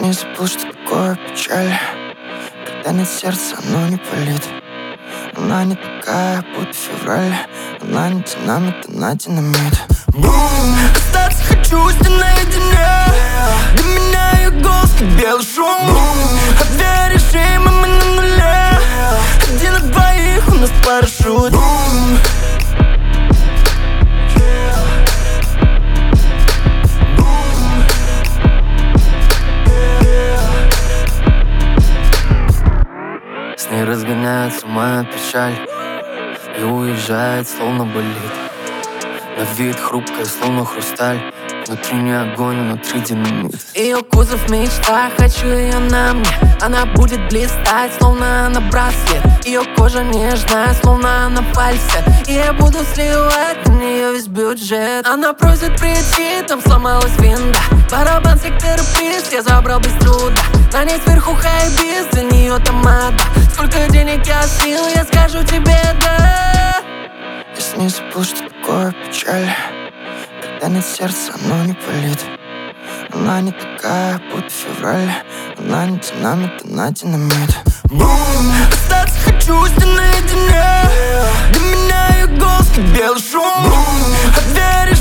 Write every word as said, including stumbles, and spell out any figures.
не забыл, что такое печаль, когда нет сердца, оно не болит. Она не такая, будто февраль. Она не динамит, она динамит. Бум! Остаться хочу с ней наедине. Для меня ее голос как белый шум. Бум! От двери решим, и мы на нуле. Один на двоих, у нас парашют. Бум! С ней разгоняется моя печаль и уезжает, словно болит. На вид хрупкая, словно хрусталь. Внутри не огонь, внутри динамит. Ее кузов в мечтах, хочу ее на мне. Она будет блистать, словно она браслет. Ее кожа нежная, словно она фальсет. И я буду сливать на нее весь бюджет. Она просит прийти, там сломалась винда. Барабан сектор приз, я забрал без труда. На ней сверху хайбиз, для нее тамада. Сколько денег я слил, я скажу тебе да. Если не забыл, что такое печаль, когда нет сердца, оно не болит. Она не такая, будто февраль. Она не динамит, она динамит. Бум! Остаться хочу с ней наедине. Для меня ее голос как белый шум. Бум! От двери